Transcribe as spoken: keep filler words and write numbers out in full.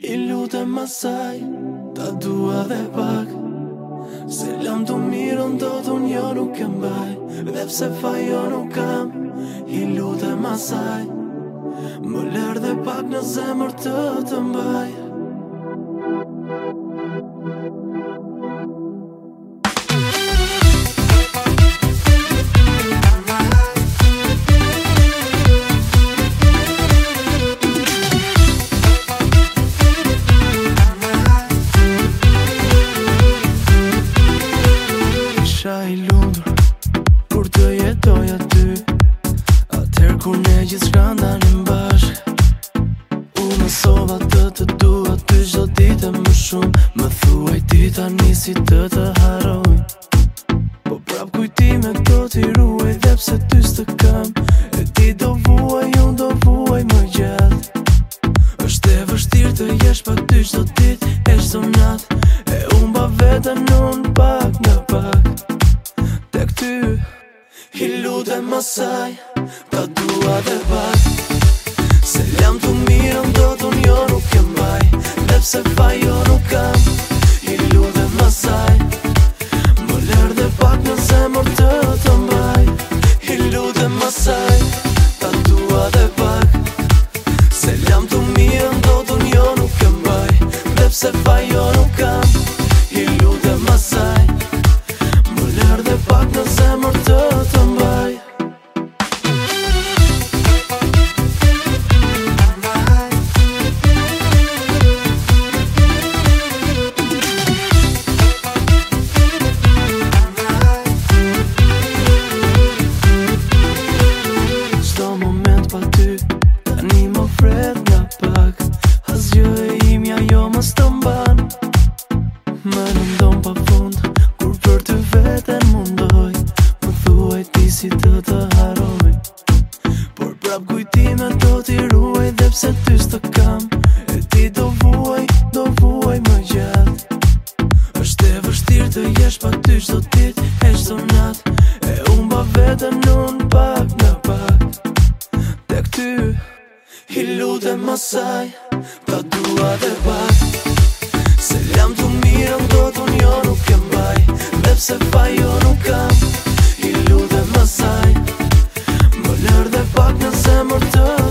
I lutem asaj, ta dua dhe pak. Se lam të mirën do t'un jo nuk e mbaj, dhe pse fajo nuk kam. I lutem asaj, më lërë dhe pak në zemër të të mbaj. I lundur kur të jetoj aty, atëherë kur ne gjithçka ndanim bashk. U mësova të të dua ty çdo ditë më shumë. Më thuaj ti tani si të të harroj, po prap kujtime do t'i ruaj, dhe pse ty s'të kam. E ti do vuaj, unë do vuaj më gjatë. Është e vështirë të jesh pa ty çdo ditë e çdo natë, e humba veten unë pak nga pak. Tek ty, i lutem asaj, ta dua dhe pak. Se lam të mirën do t'un jo nuk e mbaj, dhe pse fajo nuk kam. I lutem asaj, më lërë dhe pak në zemër të të mbaj. I lutem asaj, ta dua dhe pak. Se lam të mirën do t'un jo nuk e mbaj, dhe pse fajo nuk kam. I lutem asaj, më lërë dhe pak në zemër të të mbaj. Çdo moment pa ty, tani më fret nga pak. Asgjë e imja jo më së të mban. Më nëndon pa fund, kur për ty veten mundoj. Më thuaj ti si të të harroj, por prap kujtime do t'i ruaj, dhe pse ty s'të kam. E ti do vuaj, do vuaj më gjatë. Është e vështirë të jesh pa ty çdo ditë e çdo natë, e humba veten unë pak nga pak. Tek ty, i lutem asaj, ta dua dhe pak. Se lam të mirën do t'un jo nuk e mbaj, dhe pse fajo nuk kam. I lutem asaj, më lërë dhe pak në zemër të